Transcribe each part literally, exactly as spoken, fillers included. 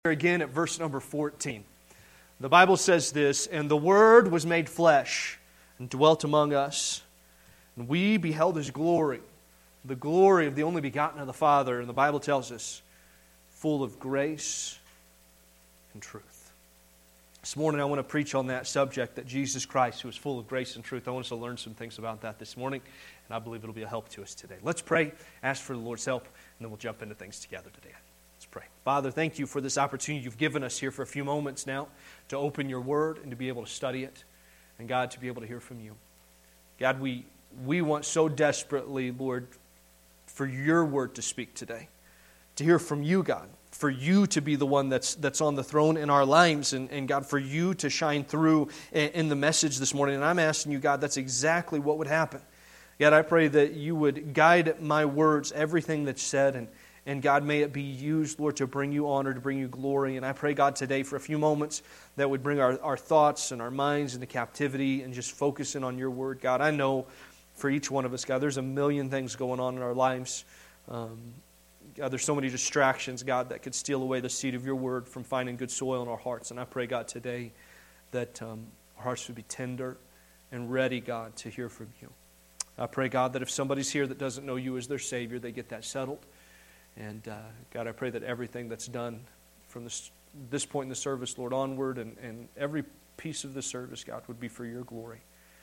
Again at verse number fourteen. The Bible says this, "And the Word was made flesh and dwelt among us, and we beheld His glory, the glory of the only begotten of the Father." And the Bible tells us, full of grace and truth. This morning I want to preach on that subject, that Jesus Christ, who is full of grace and truth. I want us to learn some things about that this morning, and I believe it'll be a help to us today. Let's pray, ask for the Lord's help, and then we'll jump into things together today. Let's pray. Father, thank you for this opportunity you've given us here for a few moments now to open your word and to be able to study it. And God, to be able to hear from you. God, we, we want so desperately, Lord, for your word to speak today. To hear from you, God. For you to be the one that's that's on the throne in our lives. And, and God, for you to shine through in, in the message this morning. And I'm asking you, God, that's exactly what would happen. God, I pray that you would guide my words, everything that's said, and And God, may it be used, Lord, to bring you honor, to bring you glory. And I pray, God, today for a few moments that would bring our, our thoughts and our minds into captivity and just focus in on your word. God, I know for each one of us, God, there's a million things going on in our lives. Um, God, there's so many distractions, God, that could steal away the seed of your word from finding good soil in our hearts. And I pray, God, today that um, our hearts would be tender and ready, God, to hear from you. I pray, God, that if somebody's here that doesn't know you as their Savior, they get that settled. And uh, God, I pray that everything that's done from this, this point in the service, Lord, onward, and, and every piece of the service, God, would be for your glory.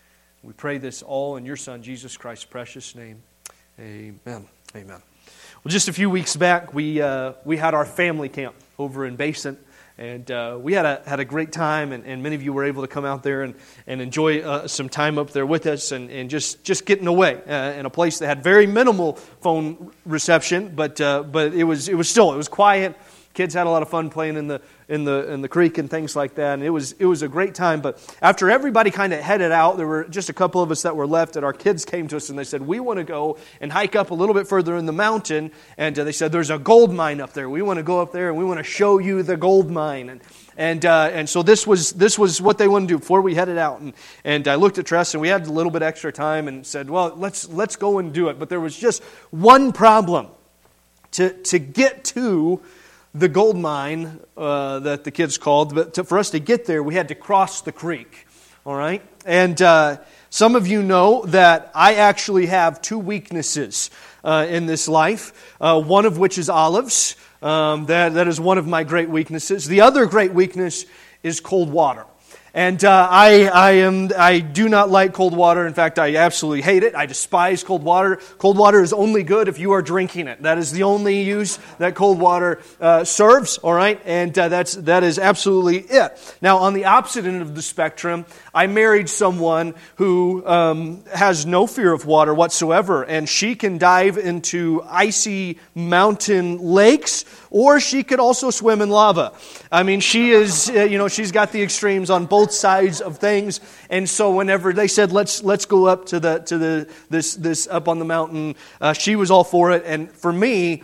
We pray this all in your Son, Jesus Christ's precious name. Amen. Amen. Well, just a few weeks back, we uh, we had our family camp over in Basin. And uh, we had a had a great time, and, and many of you were able to come out there and, and enjoy uh, some time up there with us and, and just, just getting away uh, in a place that had very minimal phone reception, but uh, but it was it was still it was quiet. Kids had a lot of fun playing in the in the in the creek and things like that, and it was it was a great time. But after everybody kind of headed out, there were just a couple of us that were left, and our kids came to us and they said, "We want to go and hike up a little bit further in the mountain." And uh, they said, "There's a gold mine up there. We want to go up there and we want to show you the gold mine." And and uh, and so this was this was what they wanted to do before we headed out. And and I looked at Tress, and we had a little bit extra time, and said, "Well, let's let's go and do it." But there was just one problem to to get to the gold mine uh, that the kids called, but to, for us to get there, we had to cross the creek, all right? And uh, some of you know that I actually have two weaknesses uh, in this life, uh, one of which is olives. Um, that, that is one of my great weaknesses. The other great weakness is cold water. And uh, I, I am I do not like cold water. In fact, I absolutely hate it. I despise cold water. Cold water is only good if you are drinking it. That is the only use that cold water uh, serves. All right, and uh, that's that is absolutely it. Now, on the opposite end of the spectrum, I married someone who um, has no fear of water whatsoever, and she can dive into icy mountain lakes, or she could also swim in lava. I mean, she is uh, you know she's got the extremes on both sides of things, and so whenever they said let's let's go up to the to the this this up on the mountain, uh, she was all for it. And for me,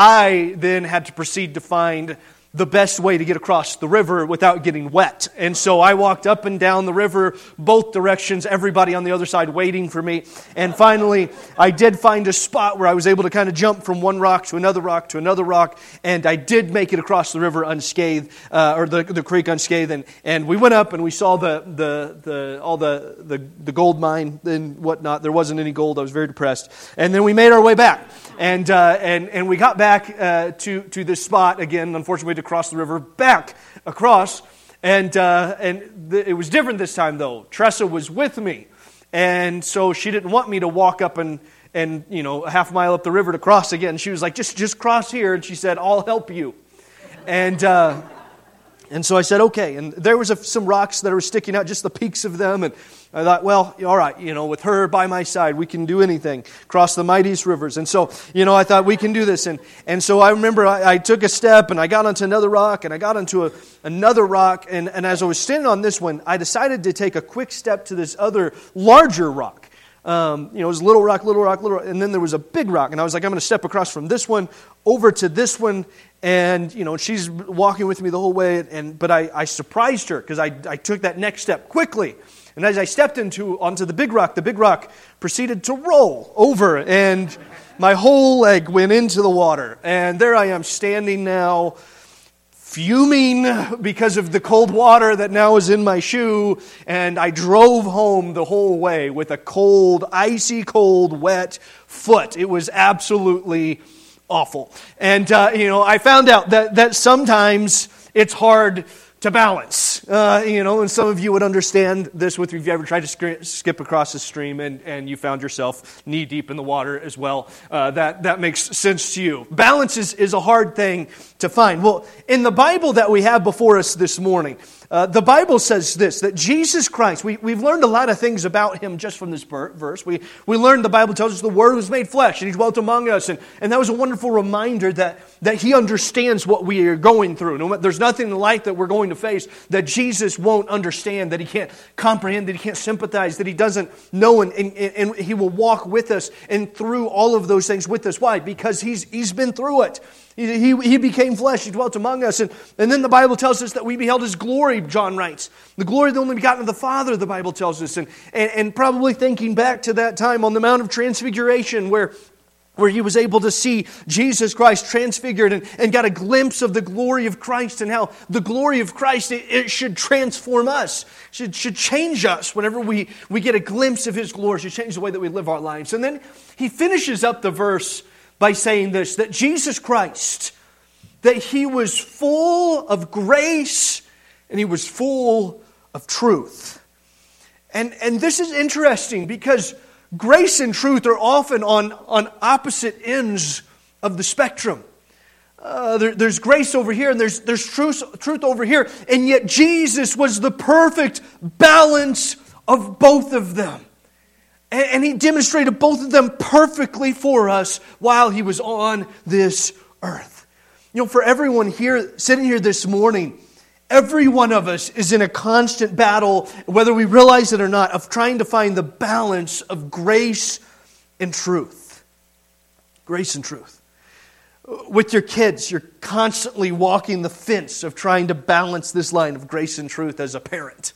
I then had to proceed to find the best way to get across the river without getting wet. And so I walked up and down the river, both directions, everybody on the other side waiting for me. And finally, I did find a spot where I was able to kind of jump from one rock to another rock to another rock. And I did make it across the river unscathed, uh, or the, the creek unscathed. And, and we went up and we saw the the, the all the, the, the gold mine and whatnot. There wasn't any gold. I was very depressed. And then we made our way back. And uh, and and we got back uh, to to this spot again. Unfortunately, we had to cross the river back across, and uh, and th- it was different this time though. Tressa was with me, and so she didn't want me to walk up and and you know a half mile up the river to cross again. She was like, just just cross here, and she said, "I'll help you," and. Uh, And so I said, okay. And there was a, some rocks that were sticking out, just the peaks of them. And I thought, well, all right, you know, with her by my side, we can do anything. Cross the mightiest rivers. And so, you know, I thought we can do this. And and so I remember I, I took a step and I got onto another rock and I got onto a, another rock. And, and as I was standing on this one, I decided to take a quick step to this other larger rock. Um, you know, it was little rock, little rock, little rock, and then there was a big rock. And I was like, I'm going to step across from this one over to this one. And, you know, she's walking with me the whole way. And But I, I surprised her because I, I took that next step quickly. And as I stepped into onto the big rock, the big rock proceeded to roll over. And my whole leg went into the water. And there I am standing now fuming because of the cold water that now is in my shoe, and I drove home the whole way with a cold, icy cold, wet foot. It was absolutely awful. And, uh, you know, I found out that, that sometimes it's hard to balance. Uh, you know, and some of you would understand this with if you ever tried to sk- skip across a stream and, and you found yourself knee deep in the water as well. Uh, that, that makes sense to you. Balance is, is a hard thing to find. Well, in the Bible that we have before us this morning, Uh, the Bible says this, that Jesus Christ, we, we've learned a lot of things about Him just from this verse. We, we learned, the Bible tells us, the Word was made flesh and He dwelt among us. And, and that was a wonderful reminder that, that He understands what we are going through. No, there's nothing in life that we're going to face that Jesus won't understand, that He can't comprehend, that He can't sympathize, that He doesn't know, and, and, and He will walk with us and through all of those things with us. Why? Because He's He's been through it. He, he, he became flesh, He dwelt among us. And, and then the Bible tells us that we beheld His glory, John writes. The glory of the only begotten of the Father, the Bible tells us. And, and, and probably thinking back to that time on the Mount of Transfiguration where, where He was able to see Jesus Christ transfigured and, and got a glimpse of the glory of Christ, and how the glory of Christ, it, it should transform us, should, should change us whenever we, we get a glimpse of His glory, should change the way that we live our lives. And then he finishes up the verse by saying this, that Jesus Christ, that He was full of grace and He was full of truth. And, and this is interesting because grace and truth are often on, on opposite ends of the spectrum. Uh, there, there's grace over here and there's, there's truth, truth over here. And yet Jesus was the perfect balance of both of them. And He demonstrated both of them perfectly for us while He was on this earth. You know, for everyone here, sitting here this morning, every one of us is in a constant battle, whether we realize it or not, of trying to find the balance of grace and truth. Grace and truth. With your kids, you're constantly walking the fence of trying to balance this line of grace and truth as a parent.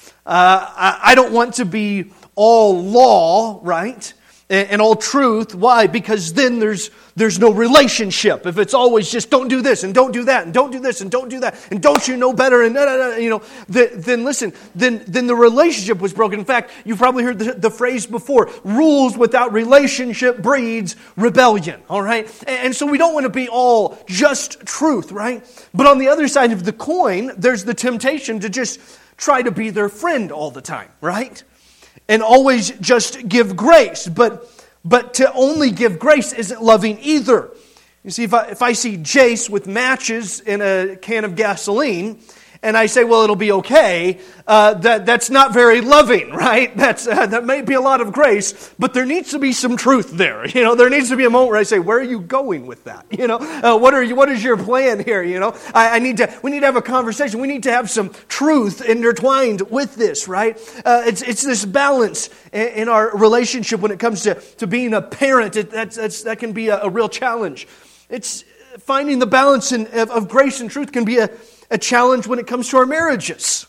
Uh, I, I don't want to be all law, right? And, and all truth. Why? Because then there's there's no relationship. If it's always just don't do this and don't do that and don't do this and don't do that and don't you know better and da, da, da, you know, the, then listen, then then the relationship was broken. In fact, you've probably heard the, the phrase before: rules without relationship breeds rebellion. All right, and, and so we don't want to be all just truth, right? But on the other side of the coin, there's the temptation to just try to be their friend all the time, right? And always just give grace. But but to only give grace isn't loving either. You see, if I, if I see Jace with matches in a can of gasoline, and I say, well, it'll be okay, uh, that, that's not very loving, right? That's uh, that may be a lot of grace, but there needs to be some truth there. You know, there needs to be a moment where I say, where are you going with that? You know, uh, what are you? What is your plan here? You know, I, I need to. We need to have a conversation. We need to have some truth intertwined with this, right? Uh, it's it's this balance in, in our relationship when it comes to, to being a parent. It, that's, that's that can be a, a real challenge. It's finding the balance in, of, of grace and truth can be a A challenge when it comes to our marriages.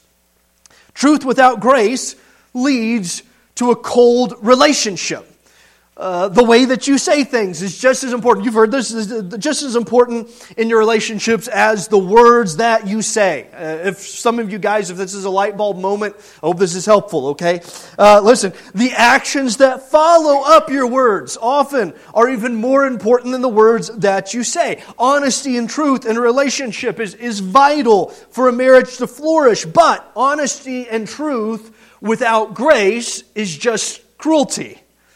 Truth without grace leads to a cold relationship. Uh, the way that you say things is just as important. You've heard this, is just as important in your relationships as the words that you say. Uh, if some of you guys, if this is a light bulb moment, I hope this is helpful, okay? Uh, listen, the actions that follow up your words often are even more important than the words that you say. Honesty and truth in a relationship is, is vital for a marriage to flourish, but honesty and truth without grace is just cruelty.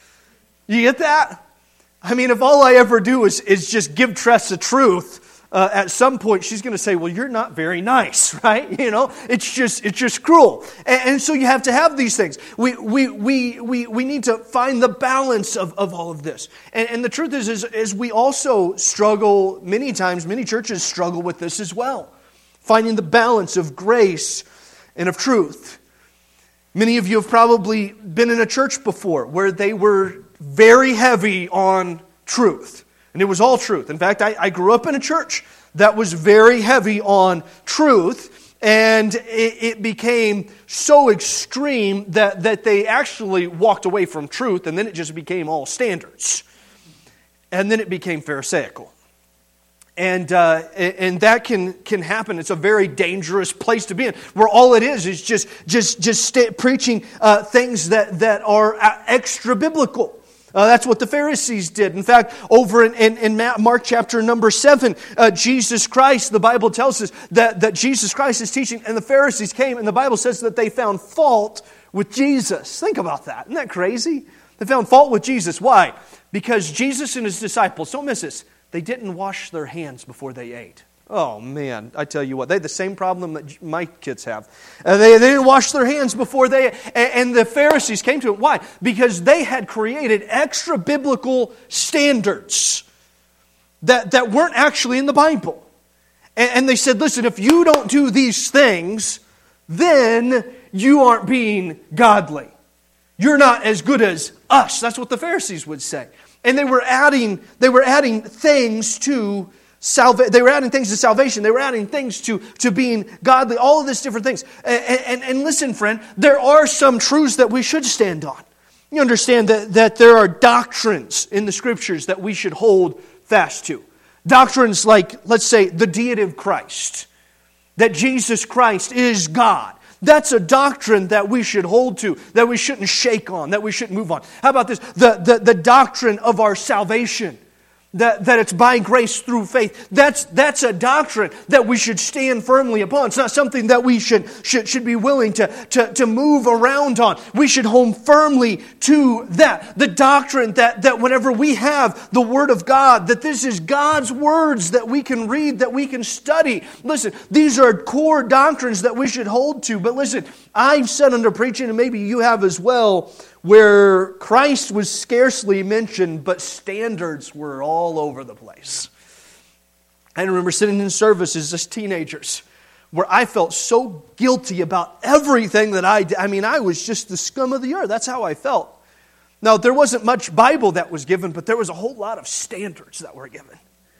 You get that? I mean, if all I ever do is, is just give Tress the truth, uh, at some point she's going to say, well, you're not very nice, right? You know, it's just it's just cruel. And, and so you have to have these things. We we we we, we need to find the balance of, of all of this. And, and the truth is, is, is we also struggle many times, many churches struggle with this as well. Finding the balance of grace and of truth. Many of you have probably been in a church before where they were very heavy on truth. And it was all truth. In fact, I, I grew up in a church that was very heavy on truth. And it, it became so extreme that, that they actually walked away from truth. And then it just became all standards. And then it became Pharisaical. And uh, and that can can happen. It's a very dangerous place to be in, where all it is is just just just stay, preaching uh, things that that are extra biblical. Uh, that's what the Pharisees did. In fact, over in, in, in Mark chapter number seven, uh, Jesus Christ, the Bible tells us that, that Jesus Christ is teaching, and the Pharisees came, and the Bible says that they found fault with Jesus. Think about that. Isn't that crazy? They found fault with Jesus. Why? Because Jesus and his disciples, don't miss this, they didn't wash their hands before they ate. Oh, man, I tell you what, they had the same problem that my kids have. Uh, they, they didn't wash their hands before they... And, and the Pharisees came to it. Why? Because they had created extra biblical standards that, that weren't actually in the Bible. And, and they said, listen, if you don't do these things, then you aren't being godly. You're not as good as us. That's what the Pharisees would say. And they were adding, they were adding things to... Salva- they were adding things to salvation. They were adding things to, to being godly. All of these different things. And, and, and listen, friend, there are some truths that we should stand on. You understand that, that there are doctrines in the Scriptures that we should hold fast to. Doctrines like, let's say, the deity of Christ. That Jesus Christ is God. That's a doctrine that we should hold to, that we shouldn't shake on, that we shouldn't move on. How about this? The, the, the doctrine of our salvation. That, that it's by grace through faith. That's, that's a doctrine that we should stand firmly upon. It's not something that we should, should, should be willing to, to, to move around on. We should hold firmly to that. The doctrine that, that whenever we have the Word of God, that this is God's words that we can read, that we can study. Listen, these are core doctrines that we should hold to. But listen, I've said under preaching, and maybe you have as well, where Christ was scarcely mentioned, but standards were all over the place. I remember sitting in services as teenagers where I felt so guilty about everything that I did. I mean, I was just the scum of the earth. That's how I felt. Now, there wasn't much Bible that was given, but there was a whole lot of standards that were given.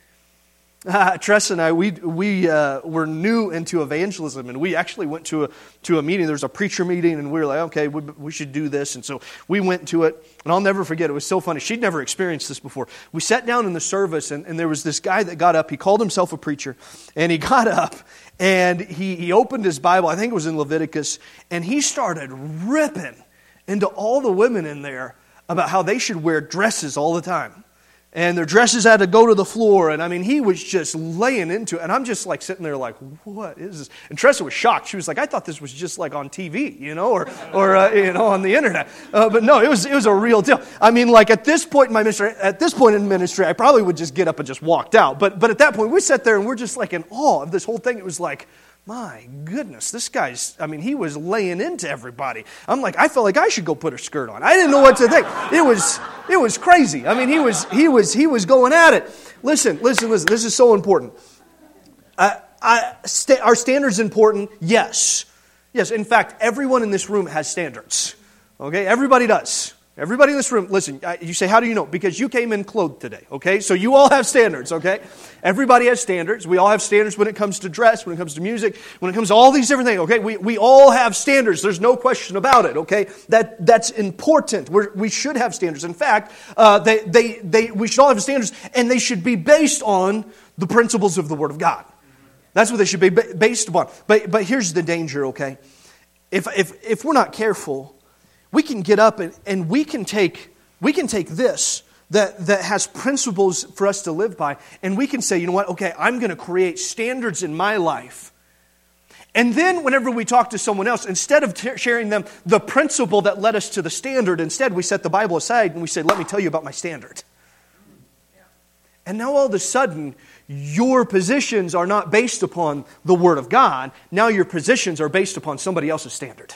Uh, Tress and I, we we uh, were new into evangelism, and we actually went to a to a meeting. There was a preacher meeting, and we were like, okay, we, we should do this. And so we went to it, and I'll never forget, it was so funny. She'd never experienced this before. We sat down in the service, and, and there was this guy that got up. He called himself a preacher, and he got up, and he, he opened his Bible, I think it was in Leviticus, and he started ripping into all the women in there about how they should wear dresses all the time. And their dresses had to go to the floor. And I mean, he was just laying into it. And I'm just like sitting there like, what is this? And Tressa was shocked. She was like, I thought this was just like on T V, you know, or, or uh, you know, on the internet. Uh, but no, it was it was a real deal. I mean, like at this point in my ministry, at this point in ministry, I probably would just get up and just walked out. But, but at that point, we sat there and we're just like in awe of this whole thing. It was like, my goodness, this guy's, I mean, he was laying into everybody. I'm like, I felt like I should go put a skirt on. I didn't know what to think. It was, it was crazy. I mean, he was, he was, he was going at it. Listen, listen, listen. This is so important. I, I, st- are standards important? Yes. Yes. In fact, everyone in this room has standards. Okay? Everybody does. Everybody in this room, listen, you say, how do you know? Because you came in clothed today, okay? So you all have standards, okay? Everybody has standards. We all have standards when it comes to dress, when it comes to music, when it comes to all these different things, okay? We we all have standards. There's no question about it, okay? That That's important. We're, we should have standards. In fact, uh, they, they, they, we should all have standards, and they should be based on the principles of the Word of God. That's what they should be based upon. But, but here's the danger, okay? If, if, if we're not careful, we can get up and, and we can take we can take this that, that has principles for us to live by, and we can say, you know what, okay, I'm going to create standards in my life. And then whenever we talk to someone else, instead of t- sharing them the principle that led us to the standard, instead we set the Bible aside and we say, let me tell you about my standard. And now all of a sudden, your positions are not based upon the Word of God. Now your positions are based upon somebody else's standard.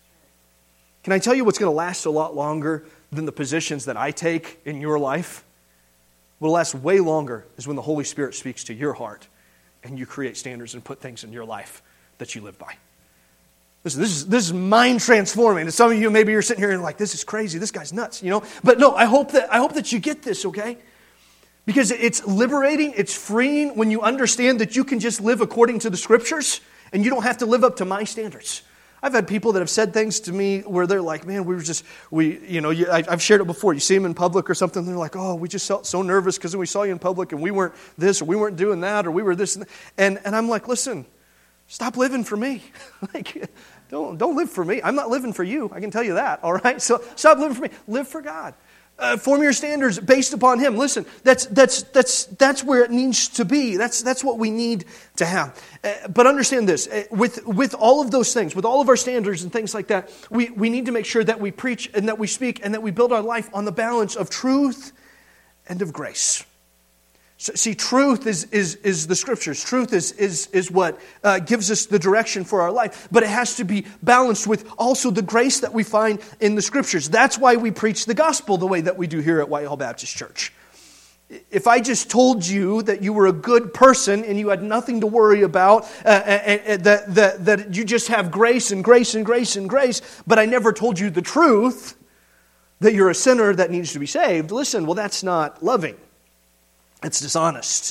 Can I tell you what's going to last a lot longer than the positions that I take in your life? What will last way longer is when the Holy Spirit speaks to your heart and you create standards and put things in your life that you live by. Listen, this is this is mind transforming. And some of you, maybe you're sitting here and like, this is crazy. This guy's nuts, you know. But no, I hope that I hope that you get this, okay? Because it's liberating, it's freeing when you understand that you can just live according to the Scriptures and you don't have to live up to my standards. I've had people that have said things to me where they're like, man, we were just, we, you know, you, I, I've shared it before. You see them in public or something, they're like, oh, we just felt so nervous because we saw you in public and we weren't this or we weren't doing that or we were this. And, and, and I'm like, listen, stop living for me. Like, don't, don't live for me. I'm not living for you. I can tell you that, all right? So stop living for me. Live for God. Uh, form your standards based upon Him. Listen, that's that's that's that's where it needs to be. That's that's what we need to have. Uh, but understand this: uh, with with all of those things, with all of our standards and things like that, we we need to make sure that we preach and that we speak and that we build our life on the balance of truth and of grace. So, see, truth is, is, is the Scriptures. Truth is, is, is what uh, gives us the direction for our life. But it has to be balanced with also the grace that we find in the Scriptures. That's why we preach the gospel the way that we do here at Whitehall Baptist Church. If I just told you that you were a good person and you had nothing to worry about, uh, and, and that, that, that you just have grace and grace and grace and grace, but I never told you the truth, that you're a sinner that needs to be saved, listen, well, that's not loving. It's dishonest.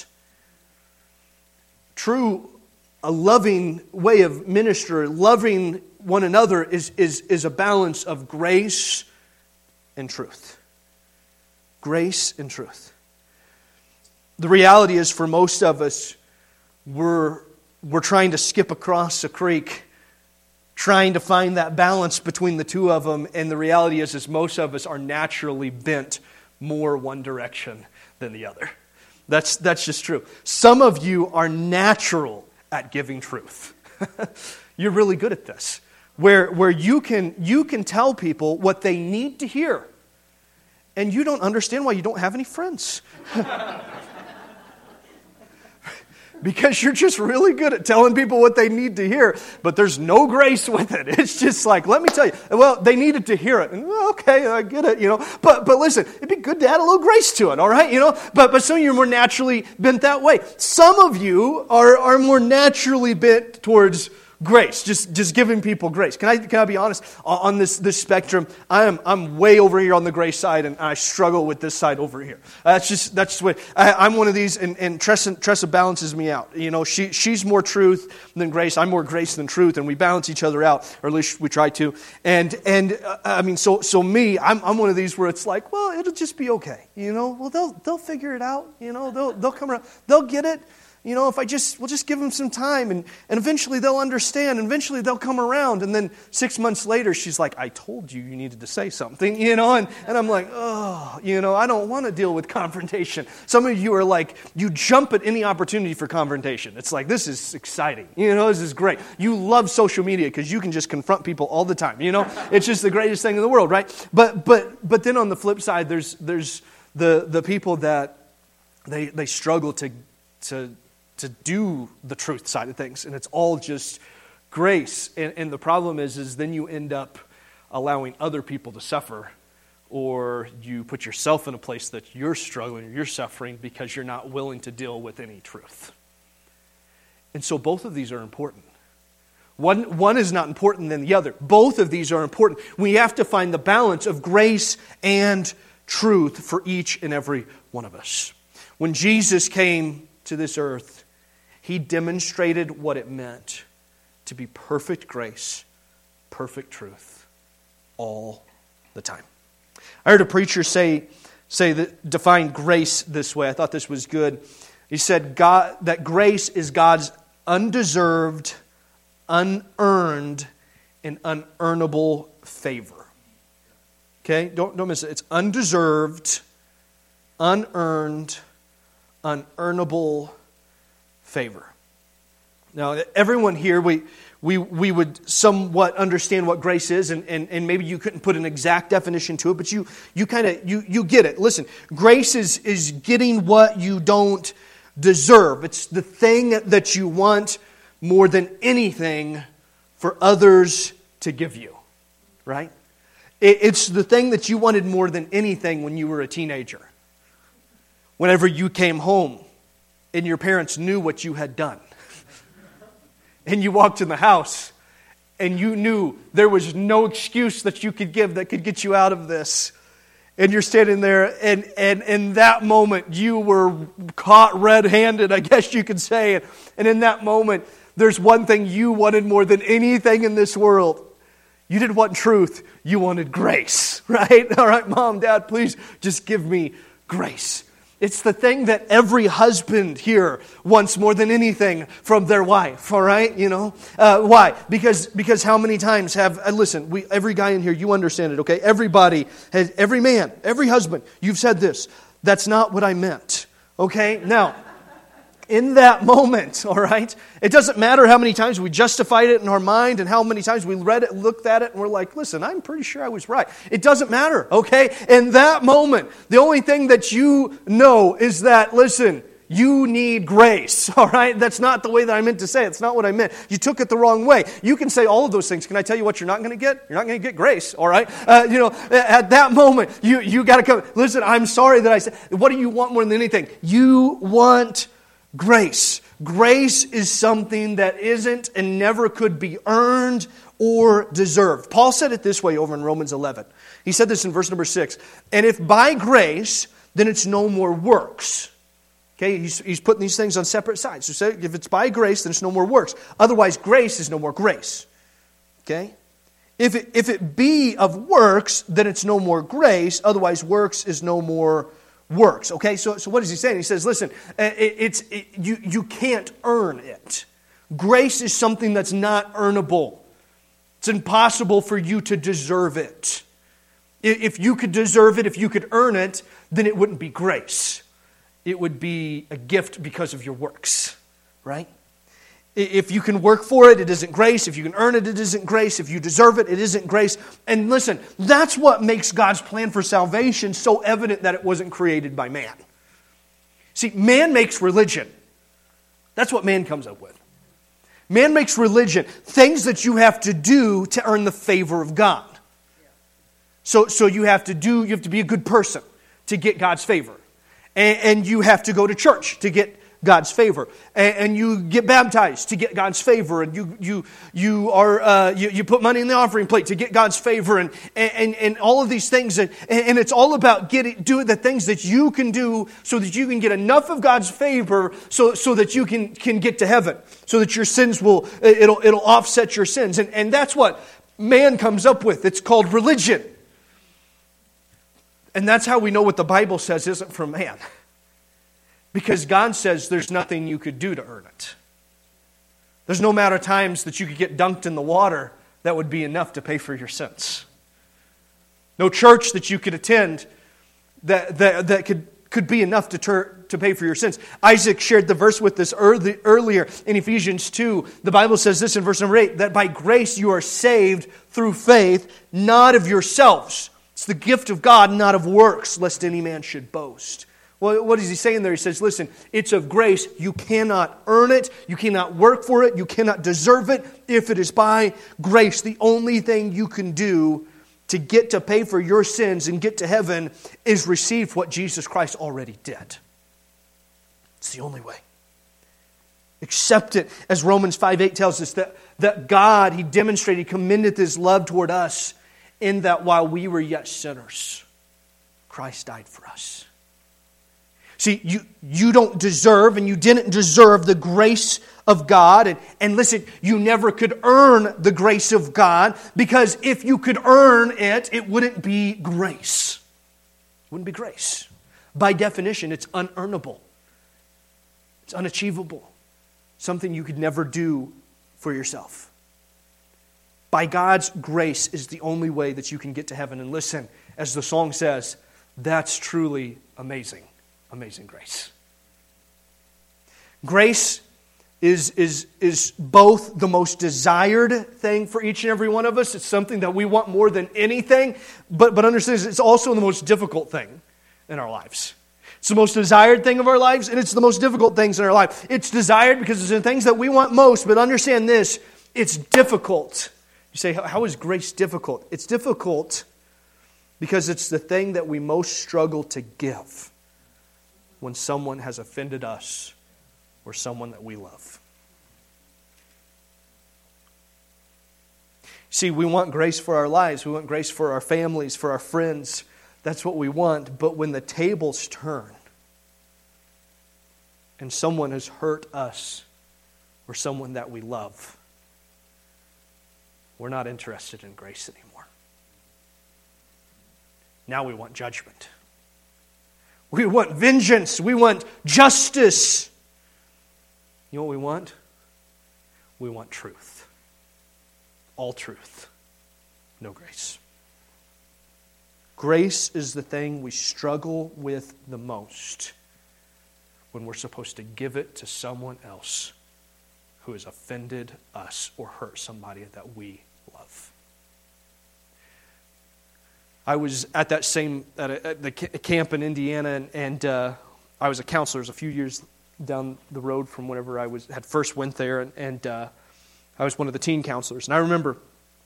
True, a loving way of ministry, loving one another is, is, is a balance of grace and truth. Grace and truth. The reality is for most of us, we're, we're trying to skip across a creek, trying to find that balance between the two of them, and the reality is, is most of us are naturally bent more one direction than the other. That's that's just true. Some of you are natural at giving truth. You're really good at this. Where where you can you can tell people what they need to hear. And you don't understand why you don't have any friends. Because you're just really good at telling people what they need to hear, but there's no grace with it. It's just like, let me tell you, well, they needed to hear it. And, okay, I get it, you know. But but listen, it'd be good to add a little grace to it, all right, you know. But but some of you are more naturally bent that way. Some of you are are more naturally bent towards grace, just just giving people grace. Can I can I be honest? On this this spectrum, I am I'm way over here on the grace side, and I struggle with this side over here. That's just that's just what I, I'm one of these, and, and Tressa, Tressa balances me out. You know, she she's more truth than grace. I'm more grace than truth, and we balance each other out, or at least we try to. And and uh, I mean, so so me, I'm I'm one of these where it's like, well, it'll just be okay. You know, well they'll they'll figure it out. You know, they'll they'll come around, they'll get it. You know, if I just, we'll just give them some time and, and eventually they'll understand. And eventually they'll come around. And then six months later, she's like, I told you you needed to say something, you know. And, and I'm like, oh, you know, I don't want to deal with confrontation. Some of you are like, you jump at any opportunity for confrontation. It's like, this is exciting. You know, this is great. You love social media because you can just confront people all the time. You know, it's just the greatest thing in the world, right? But but but then on the flip side, there's there's the the people that they they struggle to to to do the truth side of things, and it's all just grace. And, and the problem is, is then you end up allowing other people to suffer, or you put yourself in a place that you're struggling, or you're suffering because you're not willing to deal with any truth. And so both of these are important. One, one is not important than the other. Both of these are important. We have to find the balance of grace and truth for each and every one of us. When Jesus came to this earth, He demonstrated what it meant to be perfect grace, perfect truth, all the time. I heard a preacher say, say that define grace this way. I thought this was good. He said God, that grace is God's undeserved, unearned, and unearnable favor. Okay? Don't, don't miss it. It's undeserved, unearned, unearnable favor. Now, everyone here, we we we would somewhat understand what grace is, and, and, and maybe you couldn't put an exact definition to it, but you you kind of you you get it. Listen, grace is is getting what you don't deserve. It's the thing that you want more than anything for others to give you, right? It, it's the thing that you wanted more than anything when you were a teenager. Whenever you came home and your parents knew what you had done. And you walked in the house and you knew there was no excuse that you could give that could get you out of this. And you're standing there, and, and in that moment you were caught red-handed, I guess you could say. And in that moment, there's one thing you wanted more than anything in this world. You didn't want truth. You wanted grace, right? All right, Mom, Dad, please just give me grace. It's the thing that every husband here wants more than anything from their wife, all right? You know, uh, why? Because because how many times have, uh, listen, we every guy in here, you understand it, okay? Everybody, has, every man, every husband, you've said this. That's not what I meant, okay? Now, in that moment, all right, it doesn't matter how many times we justified it in our mind and how many times we read it, looked at it, and we're like, listen, I'm pretty sure I was right. It doesn't matter, okay? In that moment, the only thing that you know is that, listen, you need grace, all right? That's not the way that I meant to say it. It's not what I meant. You took it the wrong way. You can say all of those things. Can I tell you what you're not going to get? You're not going to get grace, all right? Uh, you know, at that moment, you, you got to come, listen, I'm sorry that I said, what do you want more than anything? You want grace. Grace is something that isn't and never could be earned or deserved. Paul said it this way over in Romans eleven. He said this in verse number six. And if by grace, then it's no more works. Okay, he's, he's putting these things on separate sides. So say, if it's by grace, then it's no more works. Otherwise, grace is no more grace. Okay? If it, if it be of works, then it's no more grace. Otherwise, works is no more works. Okay, so, so what is he saying? He says, listen, it, it's it, you, you can't earn it. Grace is something that's not earnable. It's impossible for you to deserve it. If you could deserve it, if you could earn it, then it wouldn't be grace. It would be a gift because of your works, right? If you can work for it, it isn't grace. If you can earn it, it isn't grace. If you deserve it, it isn't grace. And listen, that's what makes God's plan for salvation so evident that it wasn't created by man. See, man makes religion. That's what man comes up with. Man makes religion, things that you have to do to earn the favor of God. So, so you have to do, you have to be a good person to get God's favor. And, and you have to go to church to get God's favor, and, and you get baptized to get God's favor, and you you you are uh, you, you put money in the offering plate to get God's favor, and and and all of these things, and, and it's all about getting doing the things that you can do so that you can get enough of God's favor, so so that you can can get to heaven, so that your sins will it'll it'll offset your sins, and and that's what man comes up with. It's called religion, and that's how we know what the Bible says isn't from man. Because God says there's nothing you could do to earn it. There's no amount of times that you could get dunked in the water that would be enough to pay for your sins. No church that you could attend that, that, that could, could be enough to, ter- to pay for your sins. Isaac shared the verse with us early, earlier in Ephesians two. The Bible says this in verse number eight, that by grace you are saved through faith, not of yourselves. It's the gift of God, not of works, lest any man should boast. Well, what is he saying there? He says, listen, it's of grace. You cannot earn it. You cannot work for it. You cannot deserve it. If it is by grace, the only thing you can do to get to pay for your sins and get to heaven is receive what Jesus Christ already did. It's the only way. Accept it. As Romans five eight tells us, that, that God, He demonstrated, He commended His love toward us in that while we were yet sinners, Christ died for us. See, you, you don't deserve and you didn't deserve the grace of God. And, and listen, you never could earn the grace of God, because if you could earn it, it wouldn't be grace. It wouldn't be grace. By definition, it's unearnable. It's unachievable. Something you could never do for yourself. By God's grace is the only way that you can get to heaven. And listen, as the song says, that's truly amazing. Amazing grace. Grace is, is, is both the most desired thing for each and every one of us. It's something that we want more than anything. But, but understand, it's also the most difficult thing in our lives. It's the most desired thing of our lives, and it's the most difficult things in our life. It's desired because it's the things that we want most, but understand this, it's difficult. You say, how is grace difficult? It's difficult because it's the thing that we most struggle to give when someone has offended us or someone that we love. See, we want grace for our lives. We want grace for our families, for our friends. That's what we want. But when the tables turn and someone has hurt us or someone that we love, we're not interested in grace anymore. Now we want judgment. We want vengeance. We want justice. You know what we want? We want truth. All truth. No grace. Grace is the thing we struggle with the most when we're supposed to give it to someone else who has offended us or hurt somebody that we love. I was at that same, at, a, at the camp in Indiana, and, and uh, I was a counselor. It was a few years down the road from whenever I was had first went there, and, and uh, I was one of the teen counselors. And I remember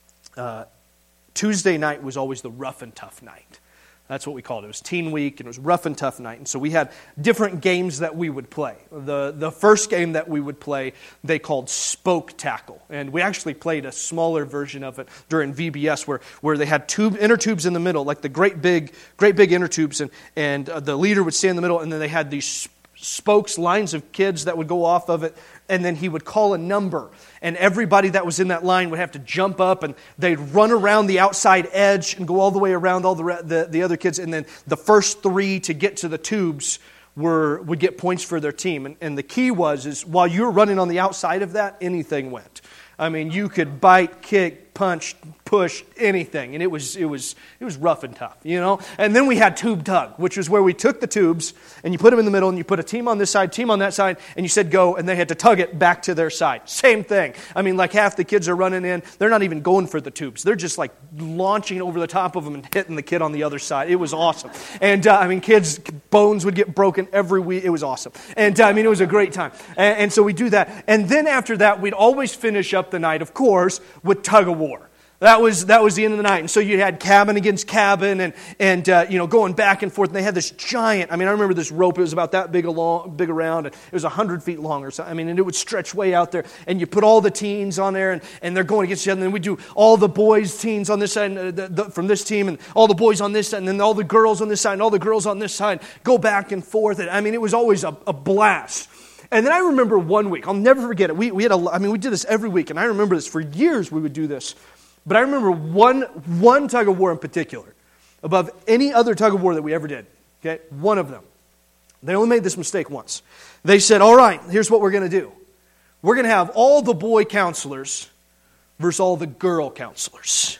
uh, Tuesday night was always the rough and tough night. That's what we called it. It was teen week, and it was rough and tough night. And so we had different games that we would play. The the first game that we would play, they called Spoke Tackle. And we actually played a smaller version of it during V B S where, where they had tube inner tubes in the middle, like the great big great big inner tubes, and, and uh, the leader would stand in the middle, and then they had these spokes, lines of kids that would go off of it, and then he would call a number, and everybody that was in that line would have to jump up, and they'd run around the outside edge and go all the way around all the the, the other kids, and then the first three to get to the tubes were would get points for their team. And, and the key was is while you were running on the outside of that, anything went. I mean, you could bite, kick, punch, push, anything, and it was it was it was rough and tough, you know. And then we had tube tug, which was where we took the tubes and you put them in the middle, and you put a team on this side, team on that side, and you said go, and they had to tug it back to their side. Same thing. I mean, like half the kids are running in, they're not even going for the tubes; they're just like launching over the top of them and hitting the kid on the other side. It was awesome, and uh, I mean, kids' bones would get broken every week. It was awesome, and uh, I mean, it was a great time. And, and so we do that, and then after that, we'd always finish up the night, of course, with tug of war. That was that was the end of the night. And so you had cabin against cabin and, and uh, you know, going back and forth. And they had this giant, I mean, I remember this rope. It was about that big, along, big around. And it was one hundred feet long or something. I mean, and it would stretch way out there. And you put all the teens on there, and, and they're going against each other. And then we do all the boys' teens on this side uh, the, the, from this team, and all the boys on this side, and then all the girls on this side, and all the girls on this side go back and forth. And I mean, it was always a, a blast. And then I remember one week, I'll never forget it. We, we had a, I mean, we did this every week. And I remember this for years we would do this. But I remember one one tug of war in particular, above any other tug of war that we ever did. Okay, one of them. They only made this mistake once. They said, all right, here's what we're going to do. We're going to have all the boy counselors versus all the girl counselors.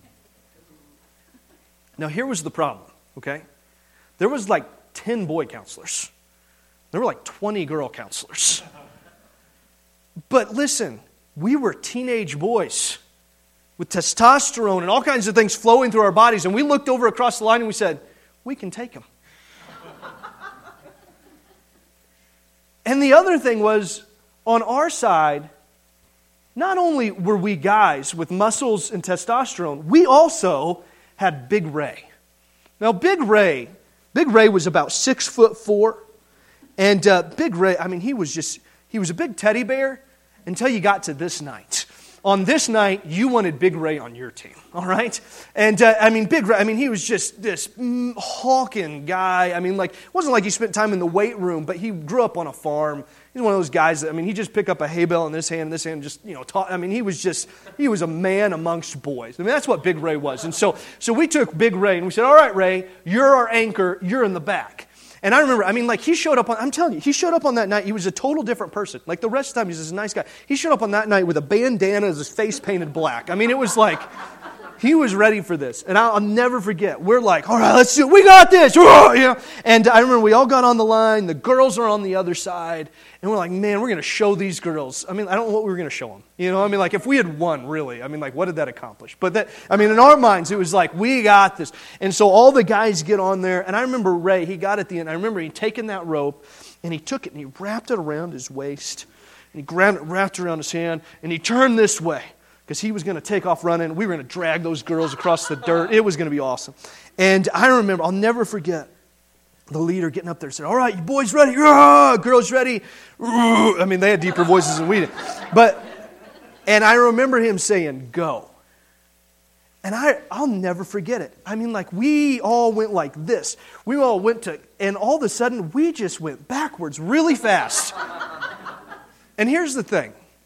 Now, here was the problem, okay? There was like ten boy counselors. There were like twenty girl counselors. But listen, we were teenage boys with testosterone and all kinds of things flowing through our bodies. And we looked over across the line and we said, we can take them. And the other thing was, on our side, not only were we guys with muscles and testosterone, we also had Big Ray. Now, Big Ray, Big Ray was about six foot four. And uh, Big Ray, I mean, he was just, he was a big teddy bear until you got to this night. On this night, you wanted Big Ray on your team, all right? And, uh, I mean, Big Ray, I mean, he was just this mm, hawking guy. I mean, like, it wasn't like he spent time in the weight room, but he grew up on a farm. He's one of those guys that, I mean, he just picked up a hay bale in this hand and this hand, just, you know, talk. I mean, he was just, he was a man amongst boys. I mean, that's what Big Ray was. And so, so we took Big Ray and we said, all right, Ray, you're our anchor, you're in the back. And I remember, I mean, like, he showed up on, I'm telling you, he showed up on that night, he was a total different person. Like, the rest of the time, he's this nice guy. He showed up on that night with a bandana, his face painted black. I mean, it was like, he was ready for this. And I'll, I'll never forget, we're like, all right, let's do it, we got this, you know? And I remember we all got on the line, the girls are on the other side, and we're like, man, we're going to show these girls. I mean, I don't know what we were going to show them. You know, I mean, like, if we had won, really, I mean, like, what did that accomplish? But that, I mean, in our minds, it was like, we got this. And so all the guys get on there, and I remember Ray, he got at the end, I remember he taken that rope, and he took it, and he wrapped it around his waist, and he grabbed it, wrapped it around his hand, and he turned this way, because he was going to take off running. We were going to drag those girls across the dirt. It was going to be awesome. And I remember, I'll never forget, the leader getting up there and said, all right, you boys ready? Girls ready? I mean, they had deeper voices than we did. But, and I remember him saying, go. And I, I'll never forget it. I mean, like, we all went like this. We all went to, and all of a sudden, we just went backwards really fast. And here's the thing.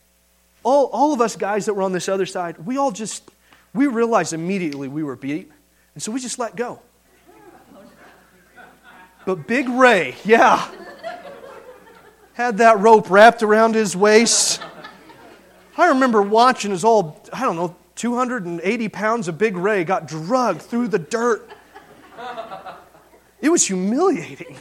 all, all of us guys that were on this other side, we all just, we realized immediately we were beat. And so we just let go. But Big Ray, yeah, had that rope wrapped around his waist. I remember watching as all, I don't know, two hundred eighty pounds of Big Ray got dragged through the dirt. It was humiliating.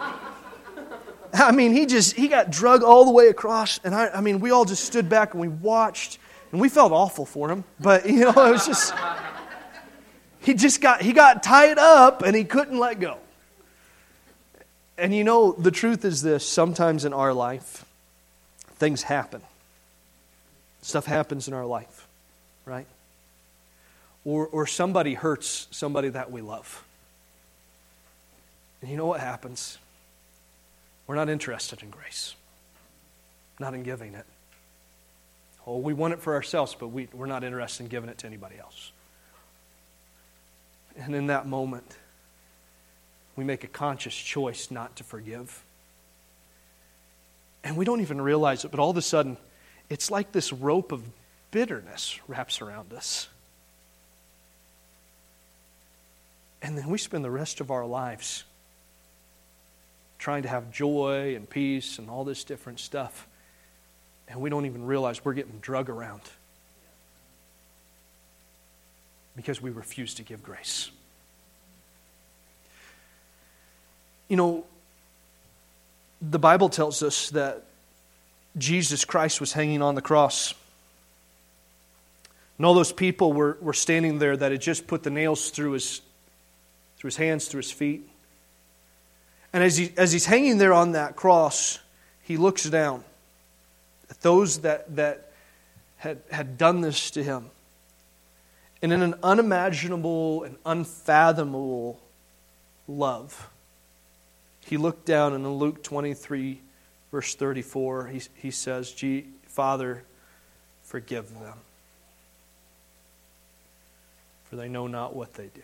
I mean, he just, he got dragged all the way across. And I, I mean, we all just stood back and we watched. And we felt awful for him. But, you know, it was just, he just got, he got tied up and he couldn't let go. And you know, the truth is this. Sometimes in our life, things happen. Stuff happens in our life, right? Or, or somebody hurts somebody that we love. And you know what happens? We're not interested in grace. Not in giving it. Oh, we want it for ourselves, but we, we're not interested in giving it to anybody else. And in that moment, we make a conscious choice not to forgive. And we don't even realize it, but all of a sudden, it's like this rope of bitterness wraps around us. And then we spend the rest of our lives trying to have joy and peace and all this different stuff. And we don't even realize we're getting drug around because we refuse to give grace. You know, the Bible tells us that Jesus Christ was hanging on the cross. And all those people were, were standing there that had just put the nails through his, through his hands, through his feet. And as he as he's hanging there on that cross, he looks down at those that, that had, had done this to him. And in an unimaginable and unfathomable love, he looked down, and in Luke twenty-three, verse thirty-four, he, he says, Gee, Father, forgive them, for they know not what they do.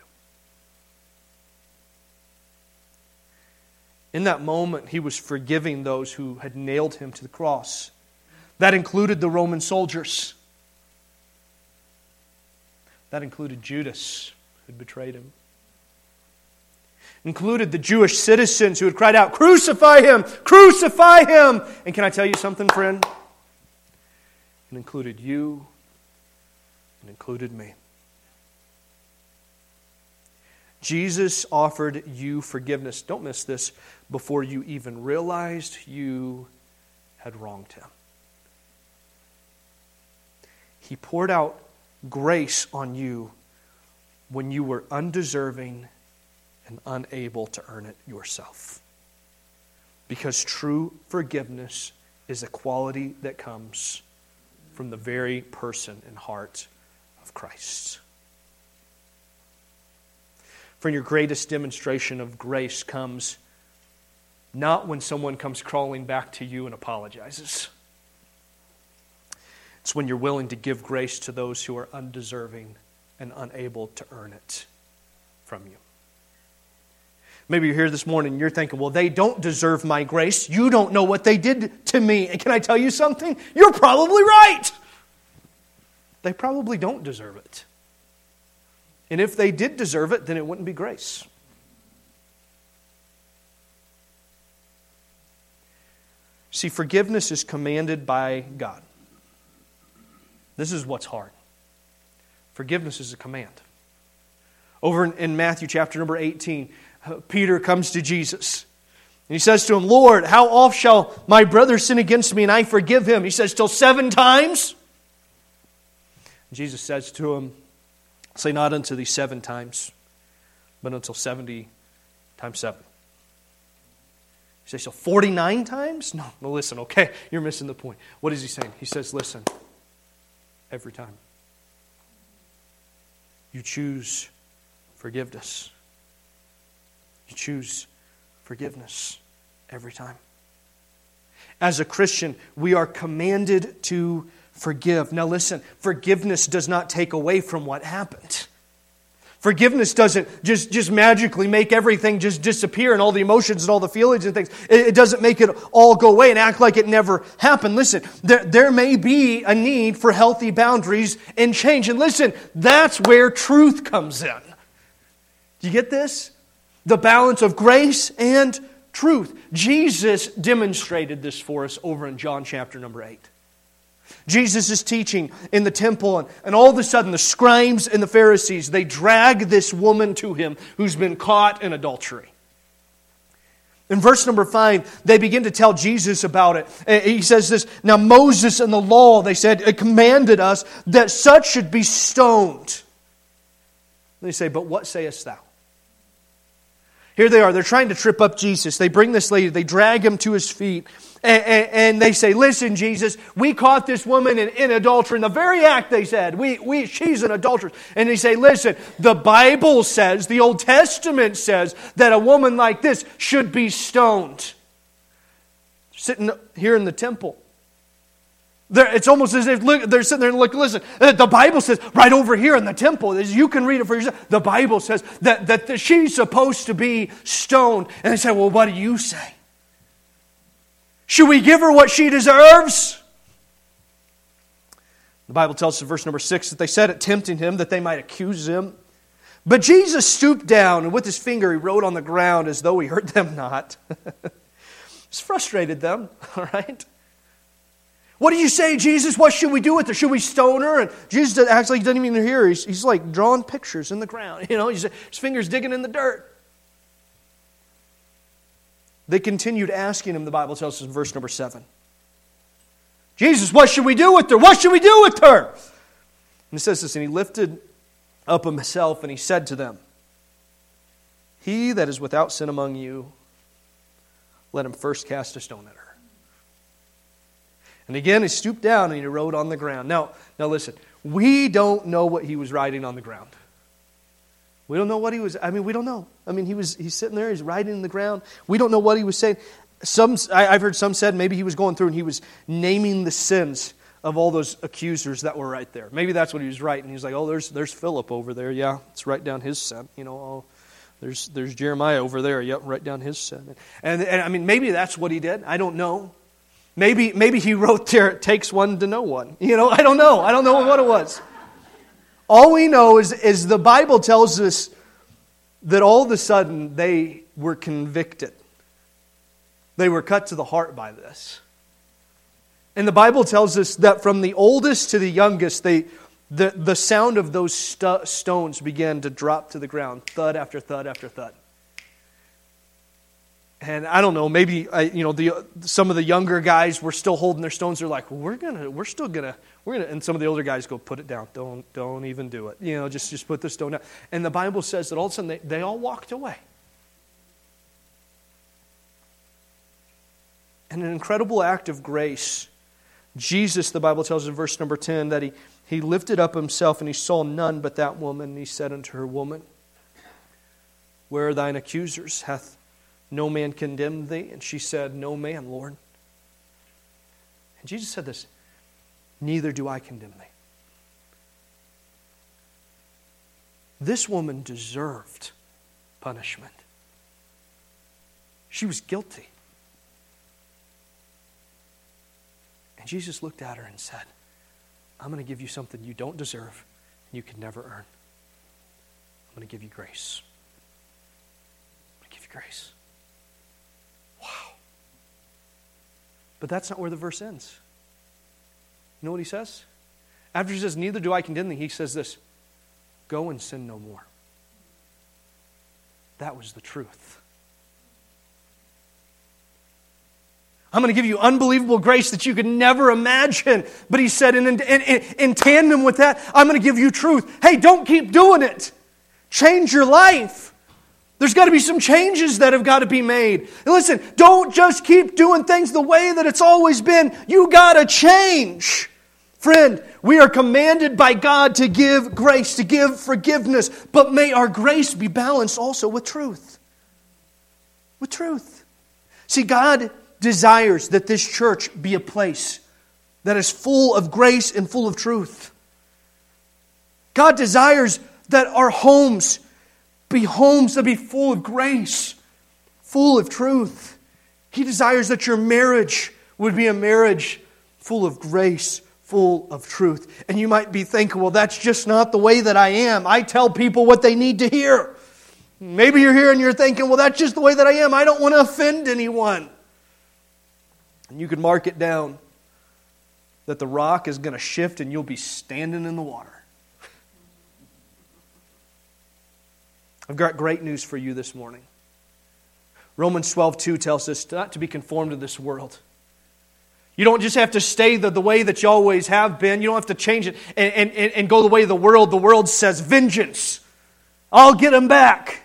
In that moment, he was forgiving those who had nailed him to the cross. That included the Roman soldiers. That included Judas, who had betrayed him. Included the Jewish citizens who had cried out, "Crucify him! Crucify him!" And can I tell you something, friend? It included you. It included me. Jesus offered you forgiveness, don't miss this, before you even realized you had wronged him. He poured out grace on you when you were undeserving and unable to earn it yourself. Because true forgiveness is a quality that comes from the very person and heart of Christ. Friend, your greatest demonstration of grace comes not when someone comes crawling back to you and apologizes. It's when you're willing to give grace to those who are undeserving and unable to earn it from you. Maybe you're here this morning and you're thinking, well, they don't deserve my grace. You don't know what they did to me. And can I tell you something? You're probably right. They probably don't deserve it. And if they did deserve it, then it wouldn't be grace. See, forgiveness is commanded by God. This is what's hard. Forgiveness is a command. Over in, in Matthew chapter number eighteen, Peter comes to Jesus. And he says to him, Lord, how oft shall my brother sin against me and I forgive him? He says, till seven times? Jesus says to him, say not unto thee seven times, but until seventy times seven. He says, so forty-nine times? No, no, listen, okay, you're missing the point. What is he saying? He says, listen, every time. You choose forgiveness. You choose forgiveness every time. As a Christian, we are commanded to forgive. Now listen, forgiveness does not take away from what happened. Forgiveness doesn't just, just magically make everything just disappear and all the emotions and all the feelings and things. It, it doesn't make it all go away and act like it never happened. Listen, there, there may be a need for healthy boundaries and change. And listen, that's where truth comes in. Do you get this? The balance of grace and truth. Jesus demonstrated this for us over in John chapter number eight. Jesus is teaching in the temple, and, and all of a sudden the scribes and the Pharisees, they drag this woman to him who's been caught in adultery. In verse number five, they begin to tell Jesus about it. He says this, now Moses and the law, they said, it commanded us that such should be stoned. They say, but what sayest thou? Here they are, they're trying to trip up Jesus. They bring this lady, they drag him to his feet, and, and, and they say, listen, Jesus, we caught this woman in, in adultery. In the very act, they said, we, we, she's an adulteress. And they say, listen, the Bible says, the Old Testament says, that a woman like this should be stoned. Sitting here in the temple. They're, it's almost as if look, they're sitting there and look, listen, the Bible says right over here in the temple, you can read it for yourself. The Bible says that, that she's supposed to be stoned. And they say, well, what do you say? Should we give her what she deserves? The Bible tells us in verse number six that they said it tempting him that they might accuse him. But Jesus stooped down and with his finger he wrote on the ground as though he heard them not. It's frustrated them, all right? What do you say, Jesus? What should we do with her? Should we stone her? And Jesus acts like he doesn't even hear. He's, he's like drawing pictures in the ground. You know, he's, his finger's digging in the dirt. They continued asking him, the Bible tells us in verse number seven. Jesus, what should we do with her? What should we do with her? And it says this, and he lifted up himself and he said to them, he that is without sin among you, let him first cast a stone at her. And again, he stooped down and he wrote on the ground. Now, now listen, we don't know what he was writing on the ground. We don't know what he was, I mean, we don't know. I mean, he was he's sitting there, he's writing in the ground. We don't know what he was saying. Some, I, I've heard some said maybe he was going through and he was naming the sins of all those accusers that were right there. Maybe that's what he was writing. He's like, oh, there's there's Philip over there. Yeah, let's write down his sin. You know, oh, there's there's Jeremiah over there. Yep, write down his sin. And, and I mean, maybe that's what he did. I don't know. Maybe maybe he wrote there, it takes one to know one. You know, I don't know. I don't know what it was. All we know is, is the Bible tells us that all of a sudden they were convicted. They were cut to the heart by this. And the Bible tells us that from the oldest to the youngest, they the, the sound of those st- stones began to drop to the ground, thud after thud after thud. And I don't know, maybe I, you know the some of the younger guys were still holding their stones. They're like, well, "We're gonna, we're still gonna, we're gonna." And some of the older guys go, "Put it down. Don't, don't even do it. You know, just, just put the stone down." And the Bible says that all of a sudden they, they all walked away. And an incredible act of grace, Jesus, the Bible tells us in verse number ten that he he lifted up himself and he saw none but that woman. And he said unto her, "Woman, where are thine accusers? Hath no man condemned thee?" And she said, "No man, Lord." And Jesus said this, "Neither do I condemn thee." This woman deserved punishment. She was guilty. And Jesus looked at her and said, "I'm going to give you something you don't deserve and you can never earn. I'm going to give you grace. I'm going to give you grace." Wow. But that's not where the verse ends. You know what he says? After he says, "Neither do I condemn thee," he says this, "Go and sin no more." That was the truth. I'm going to give you unbelievable grace that you could never imagine. But he said, in, in, in, in tandem with that, I'm going to give you truth. Hey, don't keep doing it. Change your life. There's got to be some changes that have got to be made. And listen, don't just keep doing things the way that it's always been. You got to change. Friend, we are commanded by God to give grace, to give forgiveness. But may our grace be balanced also with truth. With truth. See, God desires that this church be a place that is full of grace and full of truth. God desires that our homes be homes that be full of grace, full of truth. He desires that your marriage would be a marriage full of grace, full of truth. And you might be thinking, well, that's just not the way that I am. I tell people what they need to hear. Maybe you're here and you're thinking, well, that's just the way that I am. I don't want to offend anyone. And you could mark it down that the rock is going to shift and you'll be standing in the water. I've got great news for you this morning. Romans twelve two tells us not to be conformed to this world. You don't just have to stay the, the way that you always have been. You don't have to change it and, and, and go the way of the world. The world says, vengeance. I'll get them back.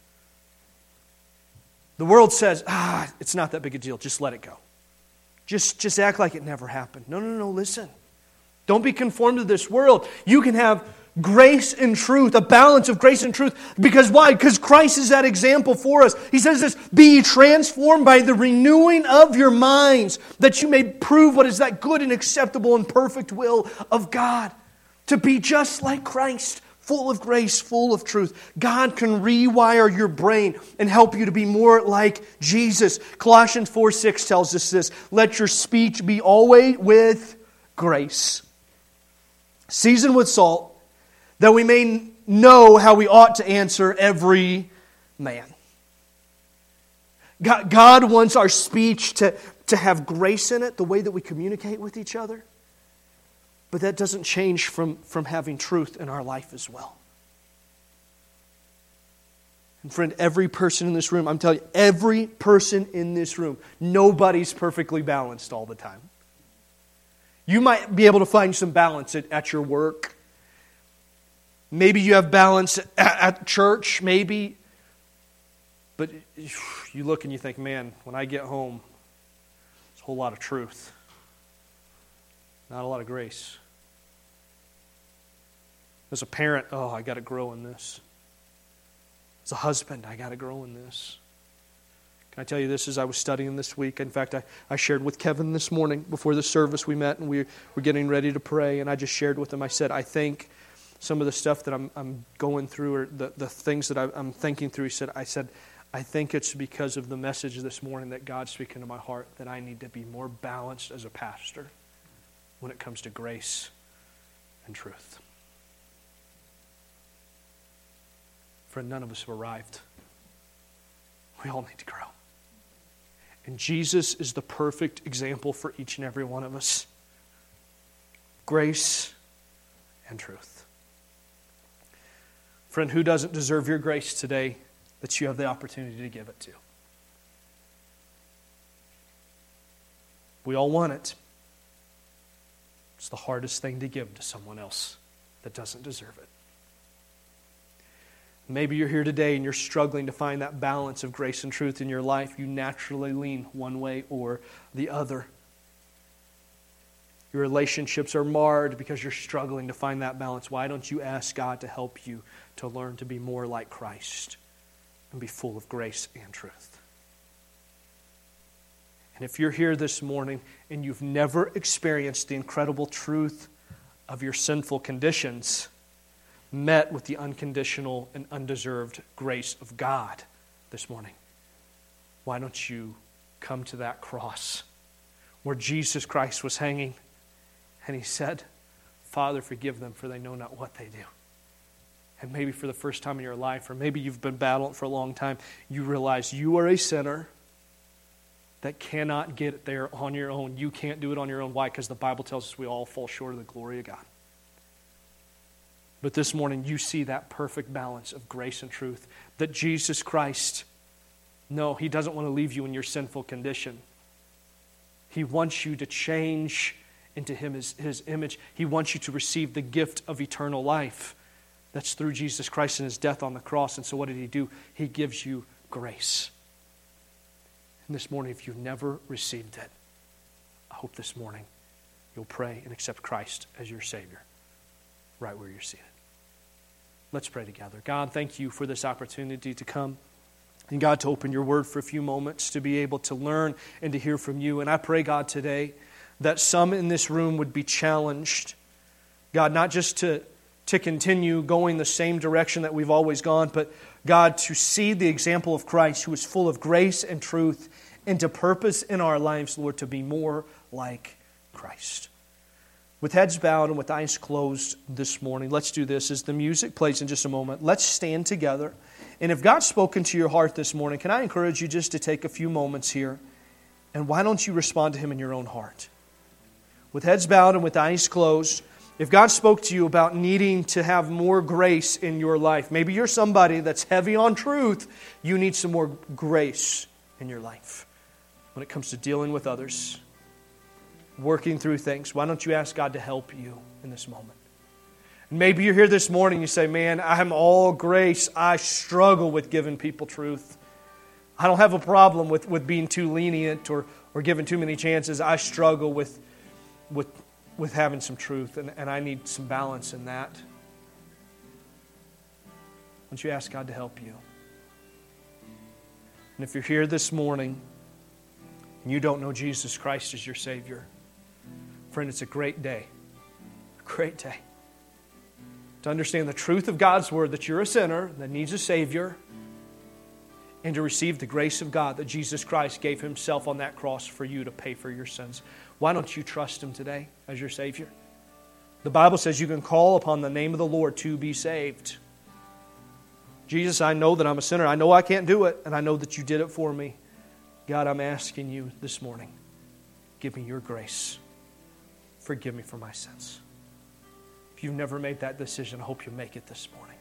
The world says, ah, it's not that big a deal. Just let it go. Just, just act like it never happened. No, no, no, listen. Don't be conformed to this world. You can have grace and truth, a balance of grace and truth. Because why? Because Christ is that example for us. He says this, be ye transformed by the renewing of your minds, that you may prove what is that good and acceptable and perfect will of God. To be just like Christ, full of grace, full of truth. God can rewire your brain and help you to be more like Jesus. Colossians four six tells us this, let your speech be always with grace, seasoned with salt, that we may know how we ought to answer every man. God, God wants our speech to, to have grace in it, the way that we communicate with each other. But that doesn't change from, from having truth in our life as well. And friend, every person in this room, I'm telling you, every person in this room, nobody's perfectly balanced all the time. You might be able to find some balance at, at your work. Maybe you have balance at, at church, maybe. But you look and you think, man, when I get home, there's a whole lot of truth. Not a lot of grace. As a parent, oh, I got to grow in this. As a husband, I got to grow in this. Can I tell you this as I was studying this week? In fact, I, I shared with Kevin this morning before the service we met and we were getting ready to pray, and I just shared with him, I said, I think some of the stuff that I'm, I'm going through or the, the things that I, I'm thinking through, he said, I said, I think it's because of the message this morning that God's speaking to my heart that I need to be more balanced as a pastor when it comes to grace and truth. Friend, none of us have arrived. We all need to grow. And Jesus is the perfect example for each and every one of us. Grace and truth. Friend, who doesn't deserve your grace today that you have the opportunity to give it to? We all want it. It's the hardest thing to give to someone else that doesn't deserve it. Maybe you're here today and you're struggling to find that balance of grace and truth in your life. You naturally lean one way or the other. Your relationships are marred because you're struggling to find that balance. Why don't you ask God to help you to learn to be more like Christ and be full of grace and truth? And if you're here this morning and you've never experienced the incredible truth of your sinful conditions, met with the unconditional and undeserved grace of God this morning, why don't you come to that cross where Jesus Christ was hanging and He said, Father, forgive them, for they know not what they do. And maybe for the first time in your life, or maybe you've been battling for a long time, you realize you are a sinner that cannot get there on your own. You can't do it on your own. Why? Because the Bible tells us we all fall short of the glory of God. But this morning you see that perfect balance of grace and truth. That Jesus Christ, no, He doesn't want to leave you in your sinful condition. He wants you to change into Him, His, His image. He wants you to receive the gift of eternal life. That's through Jesus Christ and His death on the cross. And so what did He do? He gives you grace. And this morning, if you've never received it, I hope this morning you'll pray and accept Christ as your Savior right where you're seated. Let's pray together. God, thank You for this opportunity to come and God, to open Your Word for a few moments, to be able to learn and to hear from You. And I pray, God, today that some in this room would be challenged, God, not just to to continue going the same direction that we've always gone, but God, to see the example of Christ, who is full of grace and truth, and to purpose in our lives, Lord, to be more like Christ. With heads bowed and with eyes closed this morning, let's do this as the music plays in just a moment. Let's stand together. And if God's spoken to your heart this morning, can I encourage you just to take a few moments here? And why don't you respond to Him in your own heart? With heads bowed and with eyes closed, if God spoke to you about needing to have more grace in your life, maybe you're somebody that's heavy on truth, you need some more grace in your life when it comes to dealing with others, working through things. Why don't you ask God to help you in this moment? And maybe you're here this morning, you say, man, I'm all grace. I struggle with giving people truth. I don't have a problem with, with being too lenient or, or giving too many chances. I struggle with, with, with having some truth, and, and I need some balance in that. Why don't you ask God to help you? And if you're here this morning and you don't know Jesus Christ as your Savior, friend, it's a great day. A great day to understand the truth of God's Word, that you're a sinner that needs a Savior, and to receive the grace of God that Jesus Christ gave Himself on that cross for you to pay for your sins. Why don't you trust Him today as your Savior? The Bible says you can call upon the name of the Lord to be saved. Jesus, I know that I'm a sinner. I know I can't do it, and I know that you did it for me. God, I'm asking you this morning, give me your grace. Forgive me for my sins. If you've never made that decision, I hope you make it this morning.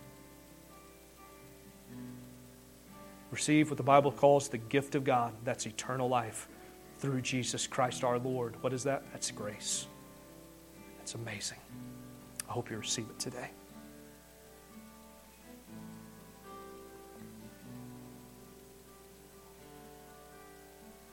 Receive what the Bible calls the gift of God. That's eternal life through Jesus Christ our Lord. What is that? That's grace. It's amazing. I hope you receive it today.